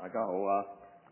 大家好啊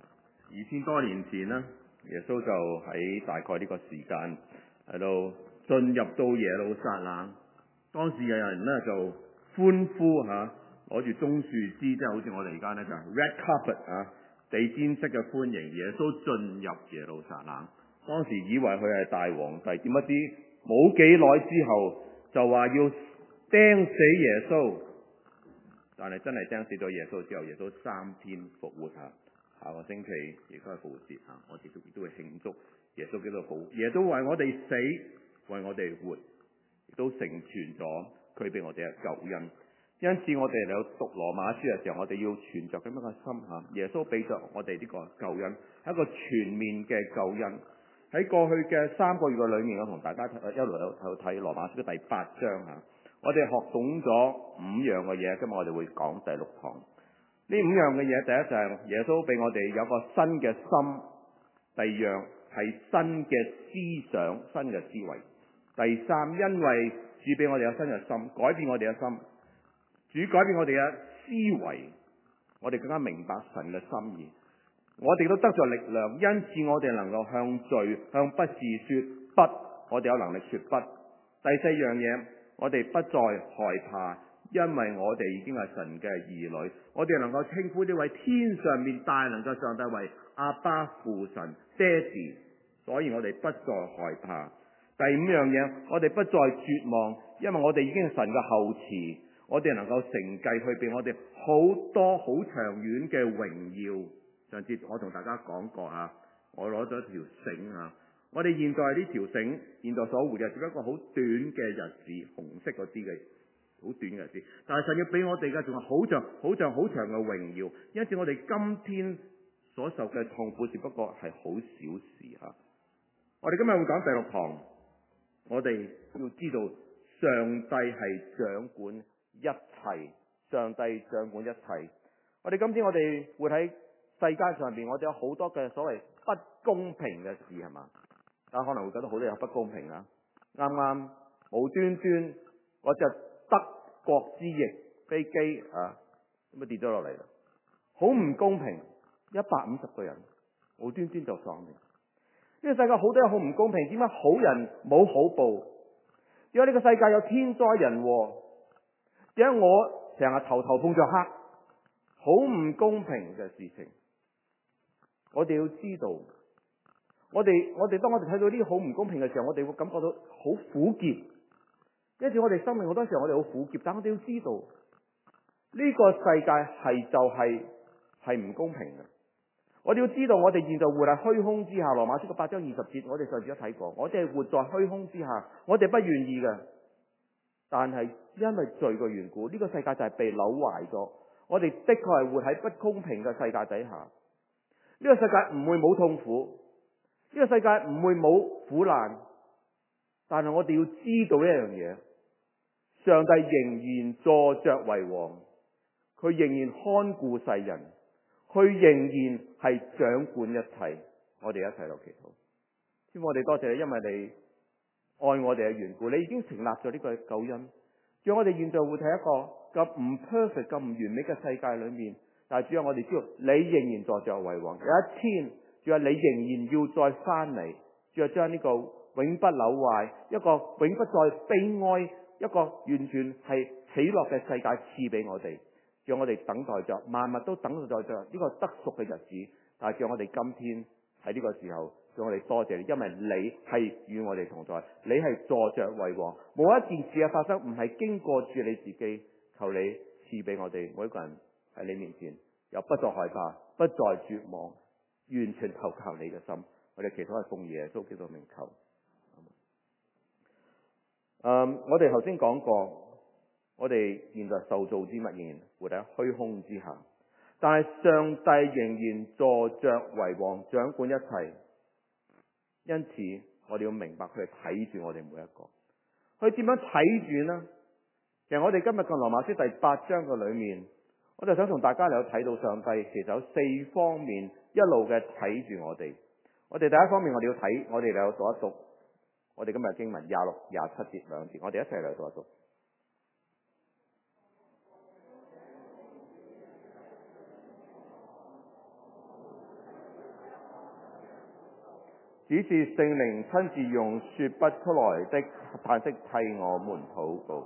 ！2000多年前呢，耶穌就喺大概呢個時間喺度進入到耶路撒冷，當時有人呢就歡呼嚇，攞住棕樹枝，即係好似我哋而家呢就 red carpet 啊，地氈式嘅歡迎耶穌進入耶路撒冷。當時以為佢係大皇帝，點不知冇幾耐之後就話要釘死耶穌。但係真係釘死咗耶穌之後，耶穌3天復活嚇。下個星期亦都係復活節嚇，我哋亦都會慶祝耶穌基督復活。耶穌為我哋死，為我哋活，亦都成全咗佢俾我哋嘅救恩。因此我哋嚟到讀羅馬書嘅時候，我哋要存着咁樣嘅心嚇。耶穌俾咗我哋呢個救恩，係一個全面嘅救恩。喺過去嘅3個月嘅裏面，我同大家一路有睇羅馬書嘅第8章嚇。我哋學懂咗5樣嘅嘢，今日我哋會講第6堂。呢5樣嘅嘢，第一就係耶穌俾我哋有個新嘅心；第二樣係新嘅思想、新嘅思維；第三，因為主俾我哋有新嘅心，改變我哋嘅心，主改變我哋嘅思維，我哋更加明白神嘅心意。我哋都得咗力量，因此我哋能夠向罪、向不是說不，我哋有能力說不。第4樣嘢，我哋不再害怕，因為我哋已經係神嘅兒女，我哋能夠稱呼呢位天上面大能嘅上帝為阿爸父神爹哋，所以我哋不再害怕。第5樣嘢，我哋不再絕望，因為我哋已經係神嘅後嗣，我哋能夠承繼去俾我哋好多好長遠嘅榮耀。上次我同大家講過嚇，我攞咗條繩嚇。我哋現在呢條繩，現在所活嘅只不過好短嘅日子，紅色嗰啲嘅好短嘅日子。但係神要俾我哋嘅仲係好長嘅榮耀。因此我哋今天所受嘅痛苦只不過係好小事嚇。我哋今日會講第6堂，我哋要知道上帝係掌管一切，上帝掌管一切。我哋今天我哋活喺世界上邊，我哋有好多嘅所謂不公平嘅事係嘛？大家可能會覺得好多有不公平啊！啱啱無端端嗰隻德國之翼飛機啊，咁啊跌咗落嚟啦，好唔公平！150個人無端端就喪命。呢個世界好多嘢好唔公平，點解好人冇好報？點解呢個世界有天災人禍？點解我成日頭碰着黑？好唔公平嘅事情。我哋要知道，我哋當我哋睇到呢啲好唔公平嘅時候，我哋會感覺到好苦澀。因此我哋生命好多時候我哋好苦澀，但我哋要知道呢個世界係唔公平嘅。我哋要知道我哋現在活喺虛空之下。羅馬書8章20節，我哋上次都睇過，我哋係活在虛空之下，我哋不願意嘅。但係因為罪嘅緣故，呢個世界就係被扭壞咗。我哋的確係活喺不公平嘅世界底下。呢個世界唔會冇痛苦，呢個世界唔會冇苦難，但係我哋要知道一樣嘢，上帝仍然坐着為王，佢仍然看顧世人，佢仍然係掌管一切。我哋一齊落祈禱。天父，我哋多謝你，因為你愛我哋嘅緣故，你已經成立咗呢個救恩，讓我哋現在活喺一個咁唔 perfect、咁唔完美嘅世界裏面。但係主要我哋知道你仍然坐着為王，有一天主要你仍然要再翻嚟，主要將呢個永不朽壞、一個永不再悲哀、一個完全係喜樂嘅世界賜俾我哋，讓我哋等待着，萬物都等待着呢個得贖嘅日子。但係讓我哋今天喺呢個時候，讓我哋多謝你，因為你係與我哋同在，你係坐着為王，冇一件事嘅發生唔係經過住你自己，求你賜俾我哋每一個人喺你面前，又不再害怕，不再絕望，完全投靠你嘅心。我哋祈禱係奉耶穌基督名求。我哋頭先講過，我哋現在受造之物仍然活喺虛空之下，但係上帝仍然坐着為王，掌管一切。因此，我哋要明白佢係睇住我哋每一個。佢點樣睇住呢？其實我哋今日嘅羅馬書第8章嘅裏面，我就想同大家嚟睇到上帝其實有4方面一路嘅睇住我哋。我哋第一方面我哋要睇，我哋嚟讀一讀我哋今日經文26、27節兩節，我哋一齊嚟讀一讀。 只是聖靈親自用說不出來的嘆息替我們禱告，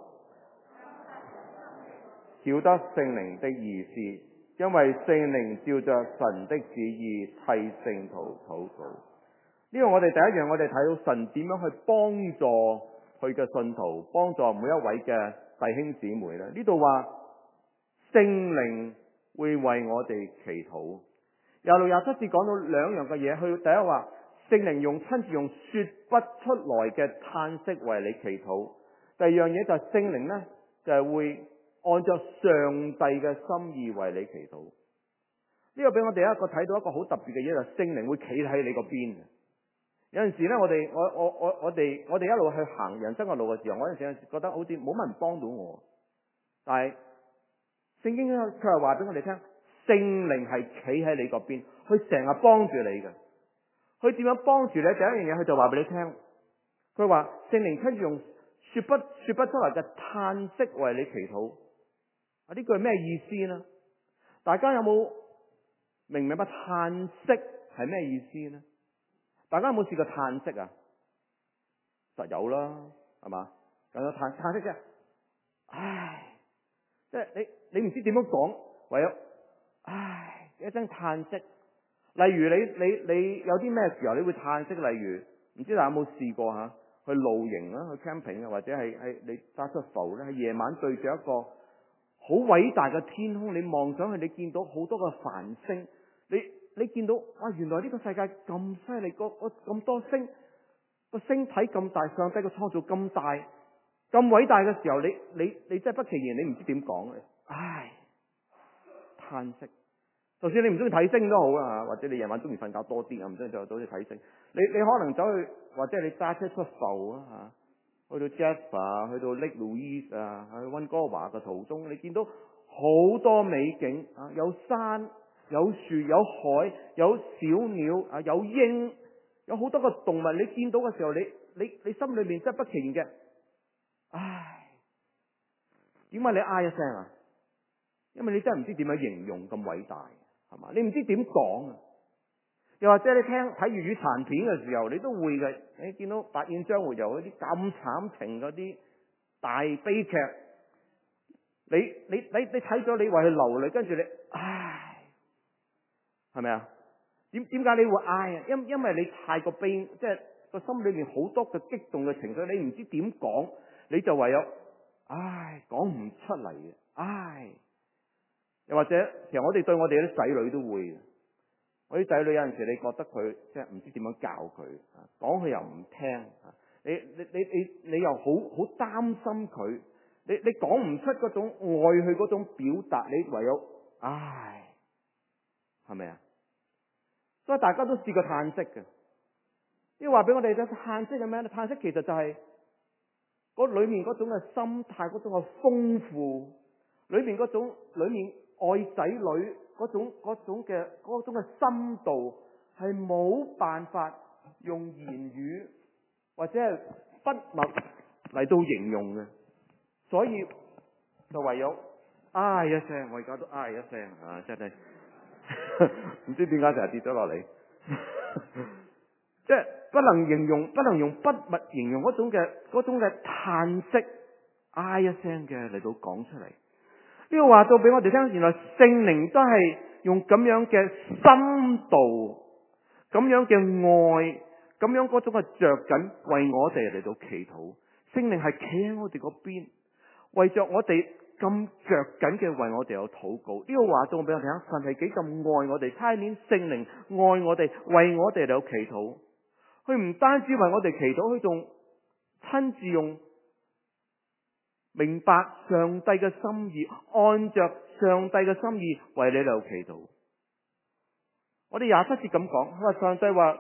曉得聖靈的意思，因為聖靈照着神的旨意替聖徒禱告。呢個我哋第一樣，我哋睇到神點樣去幫助佢嘅信徒，幫助每一位嘅弟兄姊妹咧。呢度話聖靈會為我哋祈禱。26、27節講到兩樣嘅嘢，佢第一話聖靈親自用說不出來嘅嘆息為你祈禱。第二樣嘢就係聖靈呢，就係會按照上帝嘅心意為你祈禱。呢個俾我哋一個睇到一個好特別嘅嘢，就係聖靈會企喺你個邊。有陣時咧，我哋一路去行人生嘅路嘅時候，我有陣時覺得好似冇乜人幫到我。但係聖經佢係話俾我哋聽，聖靈係企喺你個邊，佢成日幫住你嘅。佢點樣幫住你？第一樣嘢，佢就話俾你聽，佢話聖靈親自用說不出來嘅嘆息為你祈禱。啊，呢句係咩意思呢？大家有冇明白嘆息係咩意思呢？大家有冇試過嘆息啊？實有啦，係嘛？有嘆息啫，唉，即係你唔知點樣講，唯有唉一聲嘆息。例如你有啲咩時候你會嘆息？例如唔知大家有冇試過吓去露營啦，去 camping 啊，或者係你揸出埠咧，喺夜晚對住一個好偉大嘅天空，你望上去，你見到好多個繁星，你見到哇，原來呢個世界咁犀利，咁多星，個星體咁大，上帝嘅創造咁大，咁偉大嘅時候，你真係不其然，你唔知點講嘅，唉，嘆息。就算你唔中意睇星都好啊，或者你夜晚中意瞓覺多啲啊，唔中意就早啲睇星。你可能走去，或者你揸車出埠啊嚇，去到 Jasper，去到 Lake Louise 啊，去溫哥華嘅途中，你見到好多美景啊，有山、有樹、有海、有小鳥啊，有鷹，有好多個動物。你見到嘅時候，你心裏面真係不其然嘅，唉，點解你嗌一聲啊？因為你真係唔知點樣形容咁偉大。係嘛？你唔知點講啊？又或者你睇粵語殘片嘅時候，你都會嘅。你見到白燕張活游嗰啲咁慘情嗰啲大悲劇，你睇咗，你為佢流淚，跟住你唉，係咪啊？點解你會嗌啊？因為你太過悲，即係個心裏面好多嘅激動嘅情緒，你唔知點講，你就唯有唉，講唔出嚟嘅唉。又或者，其實我哋對我哋啲仔女都會嘅。我啲仔女有陣時，你覺得佢即係唔知點樣教佢，講佢又唔聽，你又好擔心佢，你講唔出嗰種愛佢嗰種表達，你唯有唉，係咪啊？所以大家都試過嘆息嘅。呢話俾我哋聽，嘆息係咩咧？嘆息其實就係嗰裏面嗰種嘅心態，嗰種嘅豐富，裏面愛仔女嗰種嘅深度係冇辦法用言語或者係筆墨嚟到形容嘅，所以就唯有唉一聲，我而家都唉一聲啊！真係唔知點解成日跌咗落嚟，即係不能用筆墨形容嗰種嘅嘆息，唉一聲嘅嚟到講出嚟。呢個話到俾我哋聽，原來聖靈都係用咁樣嘅深度、咁樣嘅愛、咁樣嗰種嘅着緊，為我哋嚟到祈禱。聖靈係企喺我哋嗰邊，為着我哋咁着緊嘅，為我哋有禱告。呢個話到俾我哋聽，神係幾咁愛我哋，差遣聖靈愛我哋，為我哋嚟到祈禱。佢唔單止為我哋祈禱，佢仲親自用明白上帝嘅心意，按着上帝嘅心意為你哋祈禱。我哋27節咁講，佢話上帝話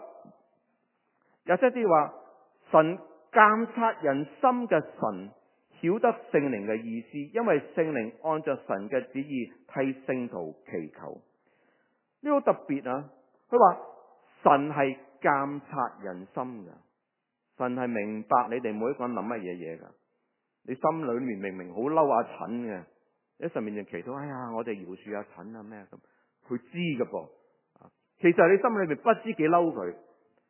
27節話，神監察人心嘅神曉得聖靈嘅意思，因為聖靈按着神嘅旨意替聖徒祈求。呢個好特別啊！佢話神係監察人心嘅，神係明白你哋每一個人諗乜嘢噶。你心裏面明明好嬲阿陳嘅，喺上面就祈禱，哎呀，我哋饒恕阿陳啊咩咁，佢知噶噃。其實你心裏面不知幾嬲佢，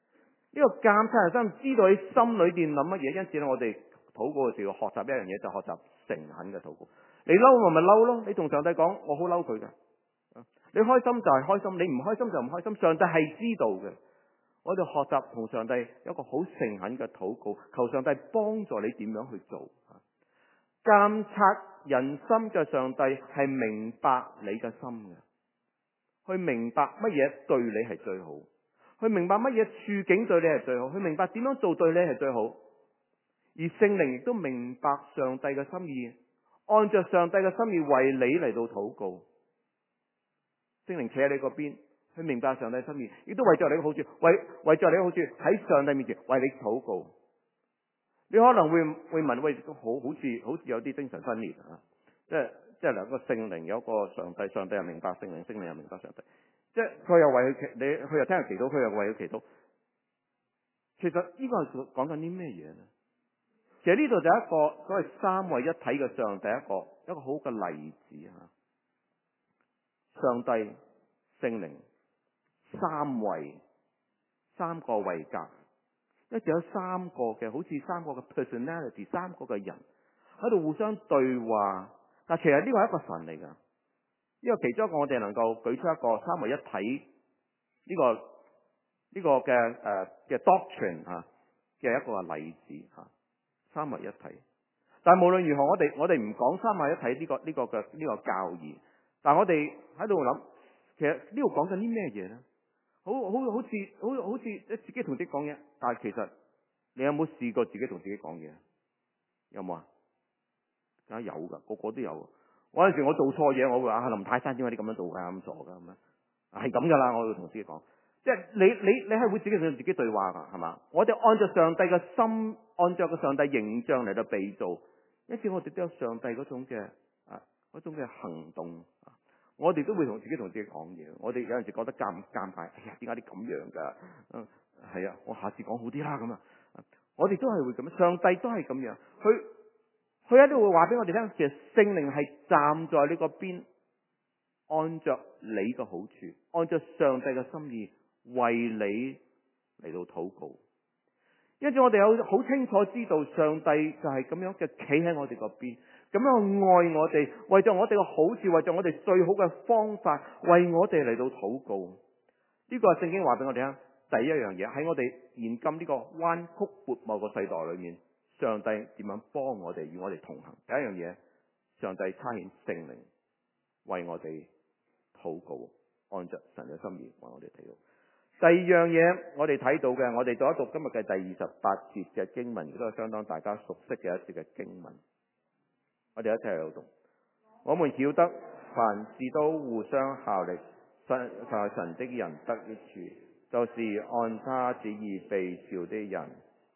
呢個監察人心，知道你心裏邊諗乜嘢。因此咧，我哋禱告嘅時候學習一樣嘢，就學習誠懇嘅禱告。你嬲咪嬲咯，你同上帝講我好嬲佢㗎。你開心就係開心，你唔開心就唔開心。上帝係知道嘅。我哋學習同上帝有一個好誠懇嘅禱告，求上帝幫助你點樣去做。監察人心嘅上帝係明白你嘅心嘅，去明白乜嘢對你係最好，去明白乜嘢處境對你係最好，去明白點樣做對你係最好。而聖靈亦都明白上帝嘅心意，按照上帝嘅心意為你嚟到禱告。聖靈企喺你嗰邊，去明白上帝心意，亦都為咗你嘅好處，為咗你嘅好處喺上帝面前為你禱告。你可能會問，喂，好似有啲精神分裂啊！即係兩個聖靈有一個上帝，上帝又明白聖靈，聖靈又明白上帝。即係佢又為佢佢又聽佢祈禱，佢又為佢祈禱。其實呢個係講緊啲咩嘢呢？其實呢度就係一個所謂三位一體嘅上帝，一個好嘅例子吓。上帝、聖靈、三位，三個位格。一直有三個嘅，好似三個嘅 personality， 三個嘅人喺度互相對話。但其實呢個係一個神嚟噶，呢個其中一個我哋能夠舉出一個三位一體呢個嘅 doctrine 嘅一個例子吓，三位一體。但係無論如何，我哋唔講三位一體呢個教義，但係我哋喺度諗，其實呢度講緊啲咩嘢咧？好似自己同自己講嘢，但係其實你有冇試過自己同自己講嘢？有冇啊？梗係有噶，個個都有。我有陣時我做錯嘢，我會話林泰山，點解你咁樣做㗎？咁傻㗎咁樣，係咁噶啦。我會同自己講，即係你係會自己同自己對話㗎，係嘛？我哋按照上帝嘅心，按照個上帝形象嚟到被造，因此我哋都有上帝嗰種嘅行動。我哋都會同自己講嘢，我哋有陣時覺得尷尬，哎呀，點解你咁樣噶？係啊，我下次講好啲啦咁啊！我哋都係會咁樣，上帝都係咁樣，佢喺度會話俾我哋聽，其實聖靈係站在呢個邊，按着你嘅好處，按照上帝嘅心意為你嚟到禱告。因此我哋有好清楚知道，上帝就係咁樣嘅企喺我哋嗰邊。咁樣愛我哋，為咗我哋嘅好處，為咗我哋最好嘅方法，為我哋嚟到禱告。呢個係聖經話俾我哋聽，第一樣嘢喺我哋現今呢個彎曲悖謬嘅世代裏面，上帝點樣幫我哋與我哋同行？第一樣嘢，上帝差遣聖靈為我哋禱告，按着神嘅心意為我哋禱告。第二樣嘢，我哋睇到嘅，我哋讀一讀今日嘅第28節嘅經文，亦都係相當大家熟悉嘅一節嘅經文。我哋一齊嚟讀。我們曉得凡事都互相效力，在神的人得益處，就是按他旨意被召的人。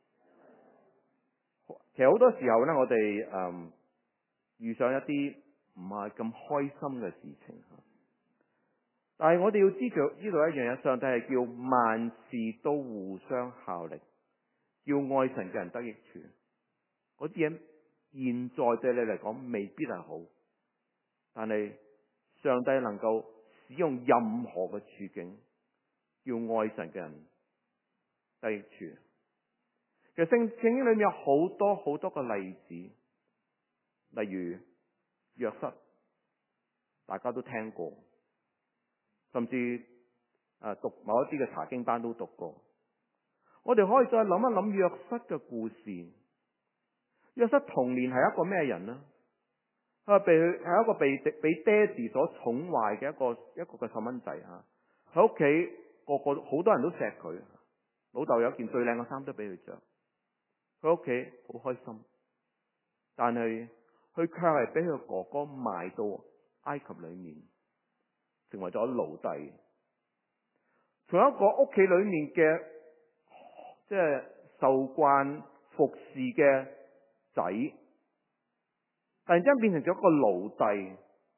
其實好多時候呢，我哋遇上一啲唔係咁開心嘅事情，但係我哋要知道一樣嘢，上帝係叫萬事都互相效力，叫愛神嘅人得益處。嗰啲嘢現在對你嚟講未必係好，但係上帝能夠使用任何嘅處境，叫愛神嘅人得益處。其實聖經裏面有好多好多個例子，例如約瑟，大家都聽過，甚至讀某一啲嘅查經班都讀過。我哋可以再諗一諗約瑟嘅故事。約瑟童年係一個咩人呢？佢係一個被爹哋所寵壞嘅一個嘅細蚊仔啊！喺屋企個好多人都錫佢，老豆有件最靚嘅衫都俾佢着，佢屋企好開心。但係佢卻係俾佢哥哥賣到埃及裏面，成為咗奴隸。從一個屋企裏面嘅即係受慣服侍嘅仔，突然之間變成咗一個奴隸，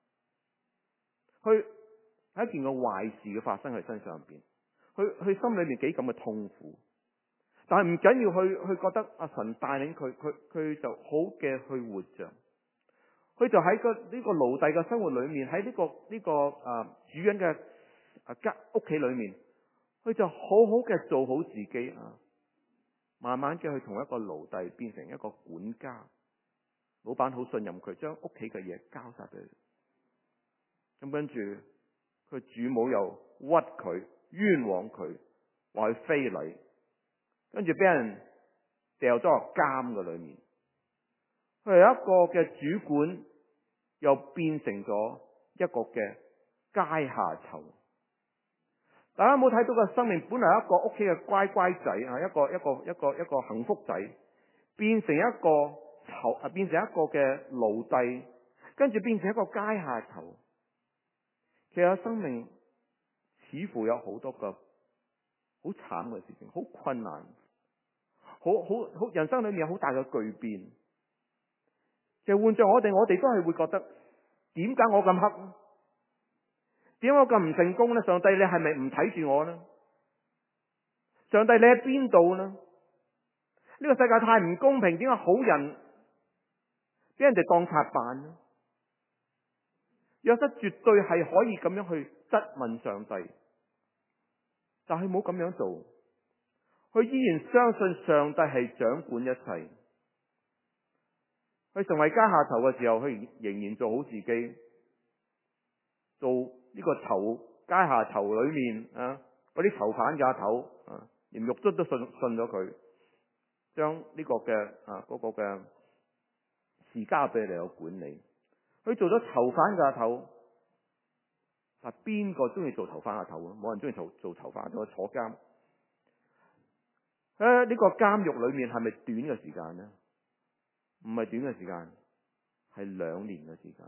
佢係一件個壞事嘅發生喺身上邊，佢心裏面幾咁嘅痛苦，但係唔緊要，佢覺得阿神帶領佢就好嘅去活着，佢就喺呢個奴隸嘅生活裏面，喺呢個主人嘅屋企裏面，佢就好好嘅做好自己啊， 慢慢嘅佢從一個奴隸變成一個管家，老闆好信任佢，將屋企嘅嘢交晒俾佢。咁跟住佢主母又屈佢，冤枉佢，話佢非禮，跟住俾人掉咗落監嘅裏面。佢係一個嘅主管，又變成咗一個嘅階下囚。大家有冇睇到個生命本來一個屋企嘅乖乖仔啊，一個幸福仔，變成一個囚，變成一個嘅奴隸，跟住變成一個階下囚。其實生命似乎有好多個好慘嘅事情，好困難，好人生裏面有好大嘅巨變。其實換着我哋都係會覺得，點解我咁黑？點解我咁唔成功呢？上帝你係咪唔睇住我呢？上帝你喺邊度呢？呢個世界太唔公平，點解好人俾人哋當賊辦呢？約瑟絕對係可以咁樣去質問上帝，但係冇咁樣做，佢依然相信上帝係掌管一切。佢成為階下囚嘅時候，佢仍然做好自己，做呢個階下囚裏面啊嗰啲囚犯嘅阿頭啊，連獄卒都信咗佢，將呢個嘅嗰個嘅事交俾你嚟管理。佢做咗囚犯嘅阿頭，但邊個中意做囚犯阿頭啊？冇人中意做囚犯，坐監。呢個監獄裏面係咪短嘅時間呢？唔係短嘅時間，係2年嘅時間。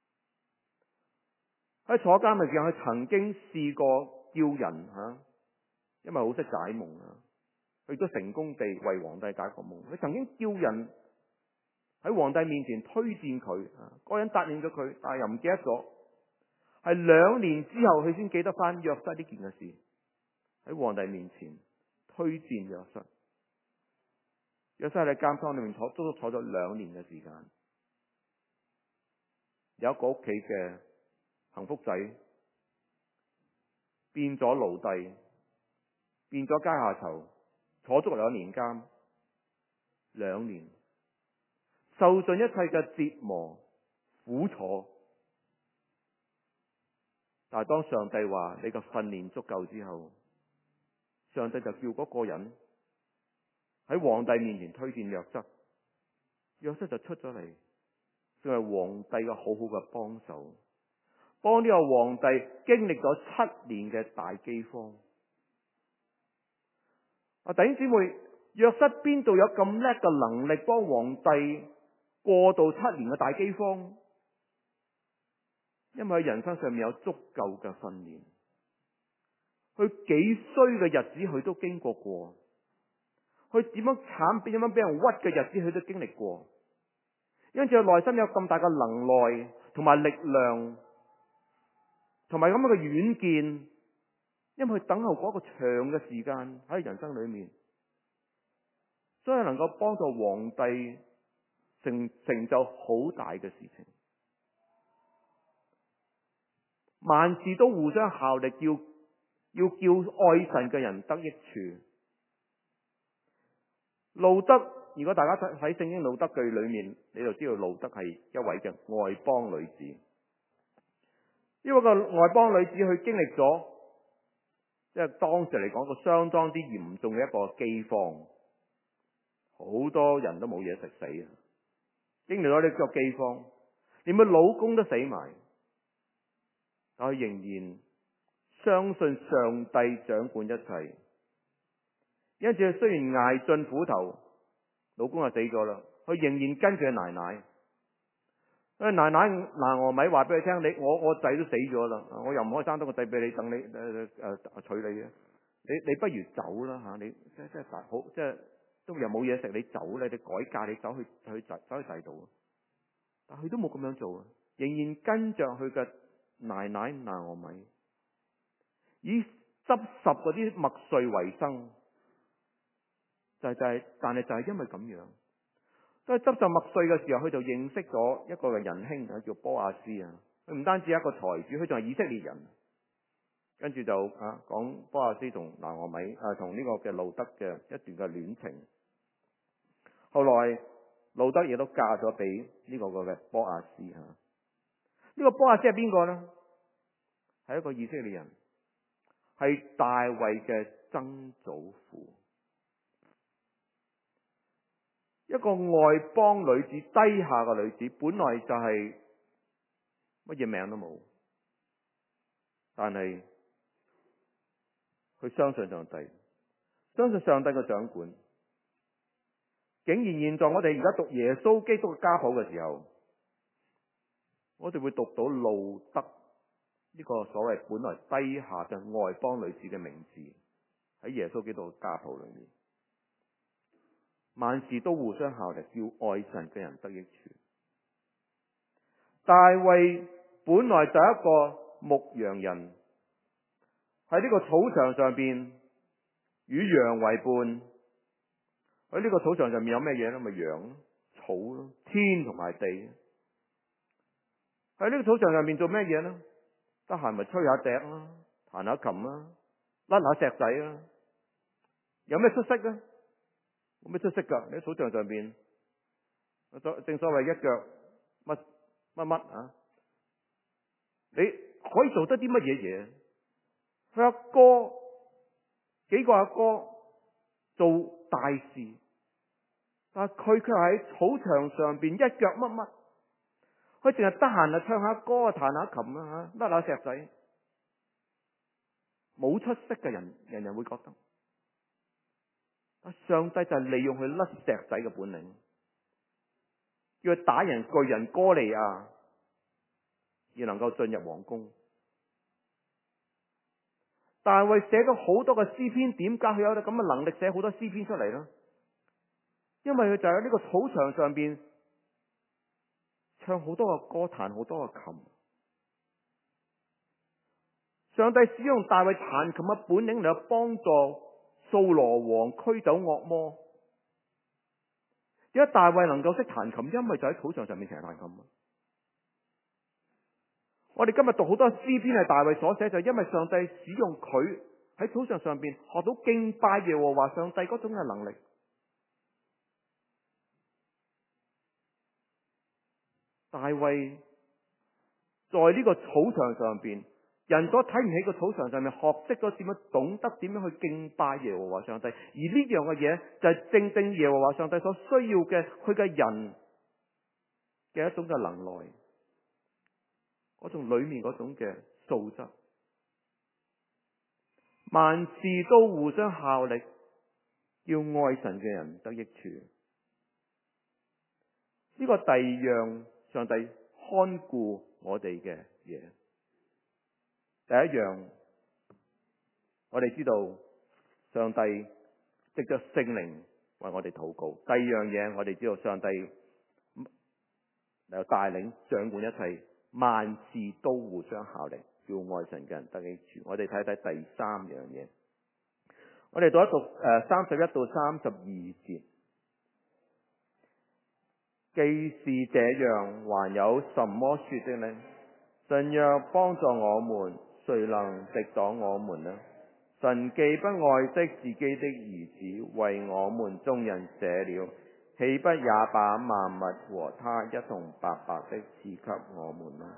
喺坐監嘅時候，佢曾經試過叫人因為好識解夢啊，佢都成功地為皇帝解個夢。佢曾經叫人喺皇帝面前推薦佢，嗰人答應咗佢，但係又唔記得咗。係2年之後，佢先記得翻約瑟呢件嘅事，喺皇帝面前推薦約瑟。約瑟喺監倉裏面足足坐咗2年嘅時間。有一個屋企嘅幸福仔變咗奴隸，變咗階下囚，坐足2年監，2年受盡一切嘅折磨苦楚。但係當上帝話你嘅訓練足夠之後，上帝就叫嗰個人喺皇帝面前推薦約瑟，約瑟就出咗嚟，成為皇帝嘅好好嘅幫手，幫呢個皇帝經歷咗7年嘅大饑荒。弟兄姊妹，約瑟邊度有咁叻嘅能力幫皇帝過渡7年嘅大饑荒？因為喺人生上面有足夠嘅訓練，佢幾衰嘅日子佢都經過，佢點樣慘點樣俾人屈嘅日子佢都經歷過，因此佢內心有咁大嘅能耐同埋力量，同埋咁樣嘅遠見，因為佢等候過一個長嘅時間喺人生裏面，所以能夠幫助皇帝成就好大嘅事情。萬事都互相效力，要叫愛神嘅人得益處。路德，如果大家睇聖經路德記裏面，你就知道路德係一位嘅外邦女子。呢個外邦女子佢經歷咗，即係當時嚟講個相當之嚴重嘅一個饑荒，好多人都冇嘢食死啊！經歷咗呢個饑荒，連佢老公都死埋。但佢仍然相信上帝掌管一切，因此佢雖然捱盡苦頭，老公就死咗啦，佢仍然跟住佢奶奶。奶奶拿俄米話俾佢聽：我仔都死咗啦，我又唔可以生多個仔俾你，等你娶你嘅。你不如走啦吓，你即係好即係都又冇嘢食，你走咧，你改嫁，你走去第度。但佢都冇咁樣做啊，仍然跟着佢嘅奶奶拿俄米，以執拾嗰啲麥穗為生，但係就係因為咁樣，當佢執拾麥穗嘅時候，佢就認識咗一個嘅仁兄叫波亞斯啊。佢唔單止係一個財主，佢仲係以色列人。跟住就講波亞斯同拿俄米同呢個嘅路德嘅一段嘅戀情。 後來路德亦都嫁咗俾呢個嘅波亞斯嚇。呢個波亞斯係邊個呢？係一個以色列人，係大衛嘅曾祖父。一個外邦女子，低下嘅女子，本來就係乜嘢名都冇，但係佢相信上帝，相信上帝嘅掌管。竟然現在我哋而家讀耶穌基督嘅家譜嘅時候，我哋會讀到路德呢個所謂本來低下嘅外邦女子嘅名字喺耶穌基督嘅家譜裏面。萬事都互相效力，叫愛神嘅人得益處。大衛本來就係一個牧羊人，喺呢個草場上邊與羊為伴。喺呢個草場上面有咩嘢咧？咪羊咯、草咯、天同埋地。喺呢個草場上面做咩嘢咧？得閒咪吹下笛啦，彈下琴啦，甩下石仔啦。有咩出息咧？冇咩出息噶。你喺草場上邊，正所謂一腳乜乜乜啊！你可以做得啲乜嘢嘢？佢阿哥幾個阿哥做大事，但係佢卻喺草場上邊一腳乜乜，佢淨係得閒啊唱下歌啊彈下琴啊甩下石仔，冇出息嘅人，人人會覺得。上帝就係利用佢甩石仔嘅本領，叫佢打贏巨人哥利亞，而能夠進入皇宮。大衛寫咗好多嘅詩篇，點解佢有咁嘅能力寫好多詩篇出嚟呢？因為佢就喺呢個草場上邊唱好多嘅歌，彈好多嘅琴。上帝使用大衛彈琴嘅本領嚟幫助掃羅王驅走惡魔。點解大衛能夠識彈琴？因為就喺草場上面成日彈琴。我哋今日讀好多詩篇係大衛所寫，就因為上帝使用佢喺草場上邊學到敬拜耶和華上帝嗰種嘅能力。大衛在呢個草場上邊，人所睇唔起個草場上面，學識咗點樣懂得點樣去敬拜耶和華上帝，而呢樣嘅嘢就係正正耶和華上帝所需要嘅，佢嘅人嘅一種嘅能耐，嗰種裏面嗰種嘅素質。萬事都互相效力，叫愛神嘅人得益處。呢個第二樣上帝看顧我哋嘅嘢。第一樣，我哋知道上帝藉着聖靈為我哋禱告。第二樣嘢，我哋知道上帝嚟帶領掌管一切，萬事都互相效力，叫愛神嘅人得益處。我哋睇睇第三樣嘢，我哋讀一讀31到32節。既是這樣，還有什麼說的呢？神若幫助我們，誰能敵擋我們呢？神既不愛惜自己的兒子，為我們眾人捨了，豈不也把萬物和他一同白白的賜給我們呢？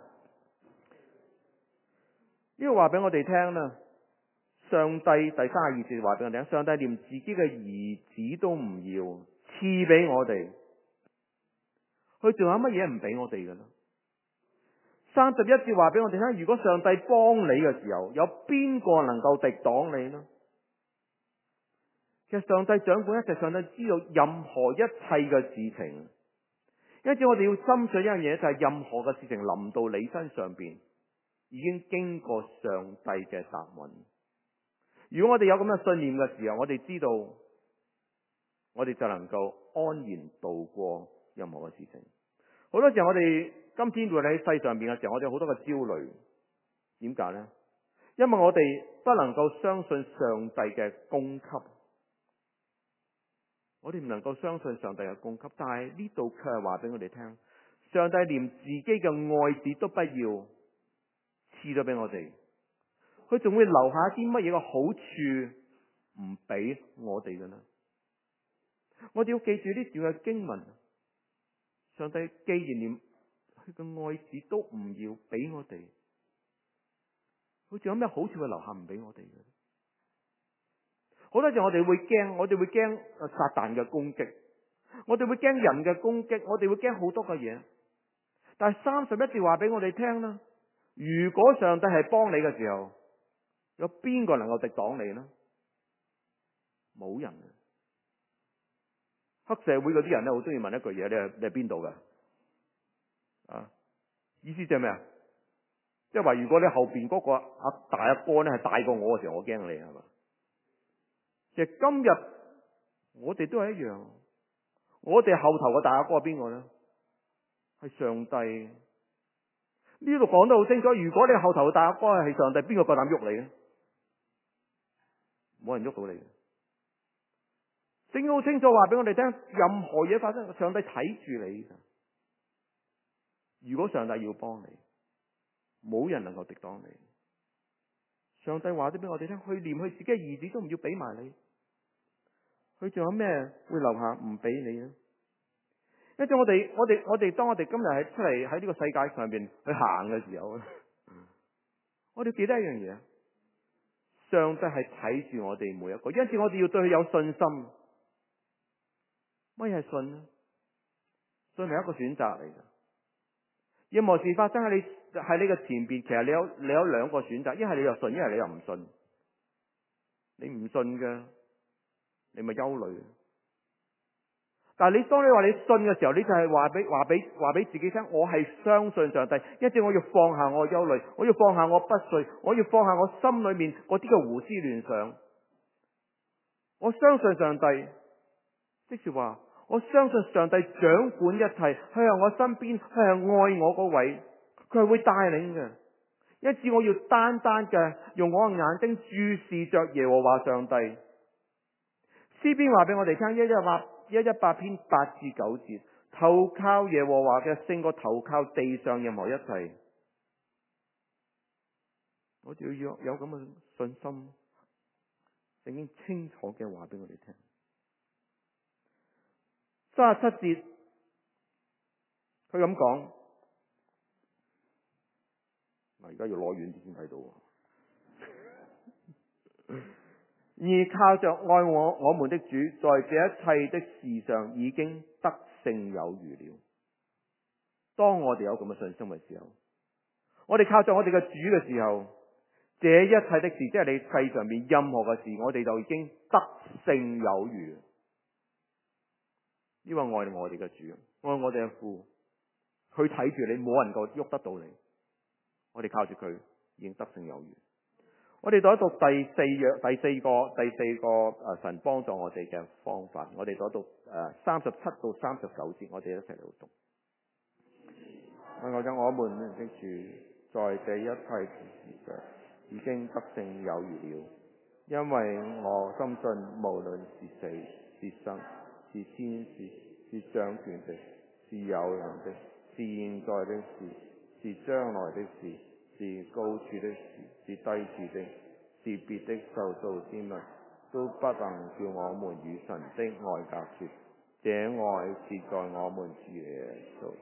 呢個話俾我哋聽啦，上帝第32節話俾我哋聽，上帝連自己嘅兒子都唔要，賜俾我哋，佢仲有乜嘢唔俾我哋嘅呢？31節話俾我哋聽，如果上帝幫你嘅時候，有邊個能夠敵擋你呢？其實上帝掌管一切，上帝知道任何一切嘅事情。因此我哋要深信一樣嘢，就係任何嘅事情臨到你身上邊，已經經過上帝嘅答案。如果我哋有咁嘅信念嘅時候，我哋知道我哋就能夠安然度過任何嘅事情。好多時候我哋今天活喺世上邊嘅時候，我哋有好多嘅焦慮。點解呢？因為我哋不能夠相信上帝嘅供給，我哋唔能夠相信上帝嘅供給。但係呢度卻係話俾我哋聽，上帝連自己嘅愛子都不要賜咗俾我哋，佢仲會留下一啲乜嘢嘅好處唔俾我哋嘅呢？ 我哋要記住呢段嘅經文，上帝既然連佢嘅愛子都唔要俾我哋，佢仲有咩好處會留下唔俾我哋嘅？好多時我哋會驚，我哋會驚撒旦嘅攻擊，我哋會驚人嘅攻擊，我哋會驚好多嘅嘢。但係31節話俾我哋聽啦，如果上帝係幫你嘅時候，有邊個能夠敵擋你呢？冇人。黑社會嗰啲人咧，好中意問一句嘢，你係邊度㗎？意思就係咩啊？即係話如果你後邊嗰個大阿哥咧係大過我嘅時候，我驚你係嘛？其實今日我哋都係一樣，我哋後頭嘅大阿哥係邊個咧？係上帝。呢度講得好清楚，如果你後頭嘅大阿哥係上帝，邊個夠膽喐你咧？冇人喐到你嘅。聖經好清楚話俾我哋聽，任何嘢發生，上帝睇住你。如果上帝要幫你，冇人能夠敵擋你。上帝話咗俾我哋聽，佢連佢自己嘅兒子都唔要俾埋你，佢仲有咩會留下唔俾你咧？因為我哋當我哋今日喺出嚟喺呢個世界上邊去行嘅時候咧，我哋記得一樣嘢，上帝係睇住我哋每一個，因此我哋要對佢有信心。乜嘢係信呢？信係一個選擇嚟嘅。任何事發生喺你嘅前邊，其實你有兩個選擇，一係你又信，一係你又唔信。你唔信嘅，你咪憂慮。但係當你話你信嘅時候，你就係話俾自己聽，我係相信上帝，因此我要放下我嘅憂慮，我要放下我不遂，我要放下我心裏面嗰啲嘅胡思亂想。我相信上帝，即是話我相信上帝掌管一切，佢係我身邊，佢係愛我嗰位，佢係會帶領嘅。因此我要單單嘅用我嘅眼睛注視着耶和華上帝。詩篇話俾我哋聽，118篇8至9節，投靠耶和華嘅勝過投靠地上任何一切。我哋要有咁嘅信心，聖經清楚嘅話俾我哋聽。37節，佢咁講，而家要攞遠啲先睇到。而靠着愛我們的主，在這一切的事上已經得勝有餘了。當我哋有咁嘅信心嘅時候，我哋靠着我哋嘅主嘅時候，這一切的事，即係你世上面任何嘅事，我哋就已經得勝有餘。因為愛我哋嘅主，愛我哋嘅父，佢睇住你，冇人夠喐得到你。我哋靠住佢，已經得勝有餘。我哋讀第四個神幫助我哋嘅方法。我哋讀37到39節，我哋一齊嚟讀。愛着我們的主，在這一切事上已經得勝有餘了。因為我深信，無論是死是生，是天使，是掌權的，是有能的，是現在的事，是將來的事，是高處的事，是低處的，是別的受造之物，都不能叫我們與神的愛隔絕。這愛是在我們主耶穌。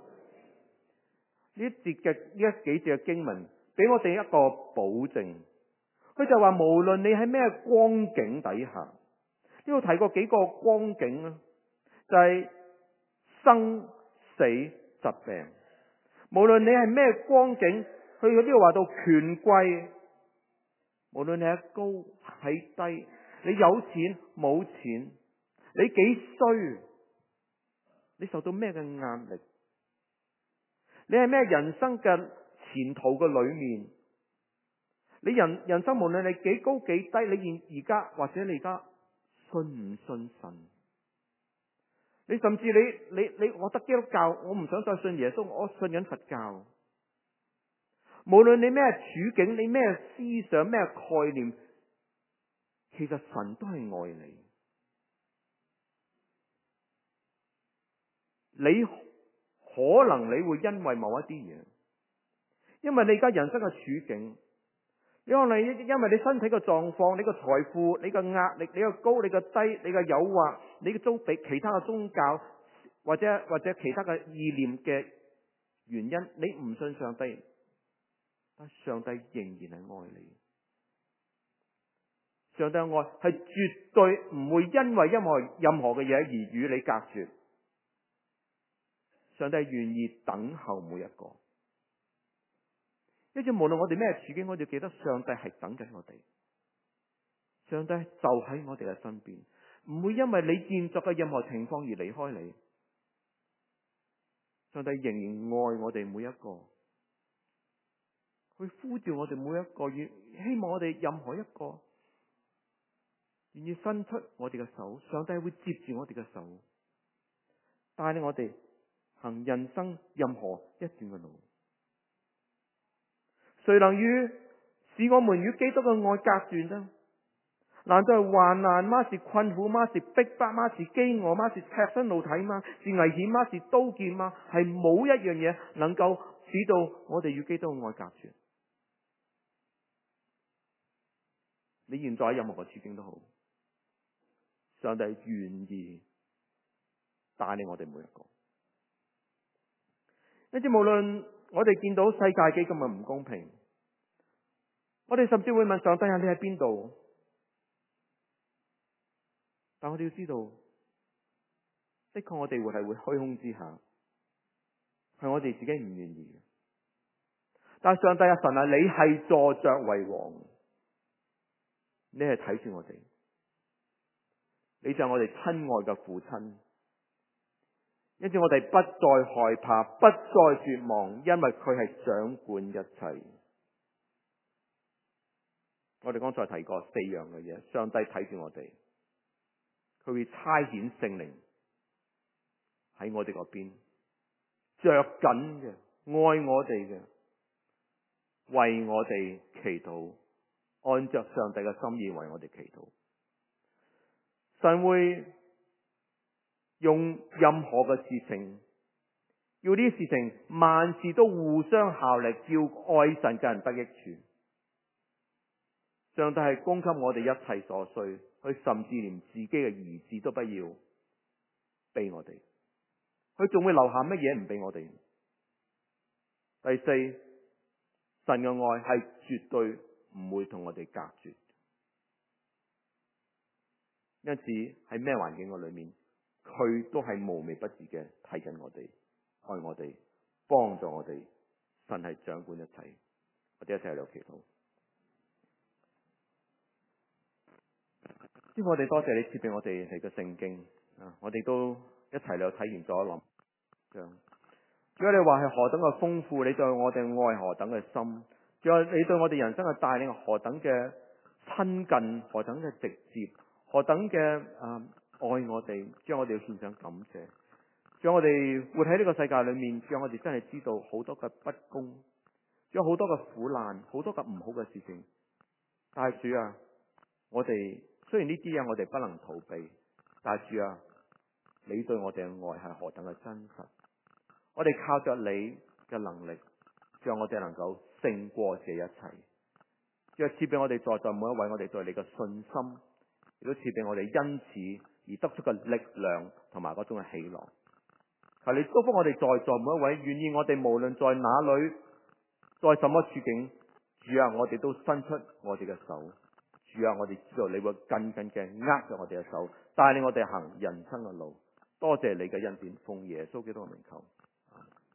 呢幾節嘅經文俾我哋一個保證，佢就話無論你喺咩光景底下，呢度提過幾個光景啦，就係生死疾病。無論你係咩光景，佢呢度話到權貴，無論你係高係低，你有錢冇錢，你幾衰，你受到咩嘅壓力，你係咩人生嘅前途嘅裏面，你人生無論你幾高幾低，你而家或者你而家信唔信神？你甚至你我得基督教，我唔想再信耶穌，我信緊佛教。無論你咩處境，你咩思想，咩概念，其實神都係愛你。你可能你會因為某一啲嘢，因為你而家人生嘅處境， 你可能因為你身體嘅狀況、你嘅財富、你嘅壓力、你嘅高、你嘅低、你嘅誘惑、你嘅比其他嘅宗教或者其他嘅意念嘅原因，你唔信上帝，但上帝仍然係愛你。上帝嘅愛係絕對唔會因為任何嘅嘢而與你隔絕。上帝願意等候每一個。因此無論我哋咩處境，我哋記得上帝係等緊我哋。上帝就喺我哋嘅身邊，唔會因為你現在嘅任何情況而離開你。上帝仍然愛我哋每一個，去呼召我哋每一個，希望我哋任何一個願意伸出我哋嘅手，上帝會接住我哋嘅手，帶領我哋行人生任何一段嘅路。誰能使我們與基督嘅愛隔斷呢？難道係患難嗎？是困苦嗎？是逼迫嗎？是飢餓嗎？是赤身露體嗎？是危險嗎？是刀劍嗎？係冇一樣嘢能夠使到我哋與基督嘅愛隔絕。你現在喺任何嘅處境都好，上帝願意帶領我哋每一個。因此無論我哋見到世界幾咁嘅唔公平，我哋甚至會問上帝啊，你喺邊度？但我哋要知道，的確我哋會係虛空之下，係我哋自己唔願意嘅。但係上帝啊，神啊，你係坐着為王，你係睇住我哋，你就係我哋親愛嘅父親。因此我哋不再害怕，不再絕望，因為佢係掌管一切。我哋剛才提過4樣嘅嘢，上帝睇住我哋，佢會差遣聖靈喺我哋嗰邊，着緊嘅，愛我哋嘅，為我哋祈禱，按着上帝嘅心意為我哋祈禱。神會用任何嘅事情，要呢啲事情萬事都互相效力，叫愛神嘅人得益處。上帝係供給我哋一切所需，佢甚至連自己嘅兒子都不要俾我哋，佢仲會留下乜嘢唔俾我哋？第四，神嘅愛係絕對唔會同我哋隔絕，因此喺咩環境嘅裏面，佢都係無微不至嘅睇緊我哋，愛我哋，幫助我哋。神係掌管一切，我哋一齊嚟祈禱。主，我哋多謝你賜俾我哋你嘅聖經啊！我哋都一齊嚟體驗咗林章。主啊，你話係何等嘅豐富，你對我哋愛何等嘅深。主啊，你對我哋人生嘅帶領何等嘅親近，何等嘅直接，何等嘅愛我哋。主啊，我哋要獻上感謝。主啊，我哋活喺呢個世界裏面，主啊，我哋真係知道好多嘅不公，主啊，好多嘅苦難，好多嘅唔好嘅事情。但係主啊，我哋雖然呢啲嘢我哋不能逃避，但係主啊，你對我哋嘅愛係何等嘅真實。我哋靠着你嘅能力，讓我哋能夠勝過這一切。主啊，賜俾我哋在每一位，我哋對你嘅信心，亦都賜俾我哋因此而得出嘅力量同埋嗰種嘅喜樂。求你祝福我哋在每一位，願意我哋無論在哪裏，在什麼處境，主啊，我哋都伸出我哋嘅手。主啊，我哋知道你會緊緊嘅握着我哋嘅手，帶領我哋行人生嘅路。多謝你嘅恩典，奉耶穌基督嘅名求。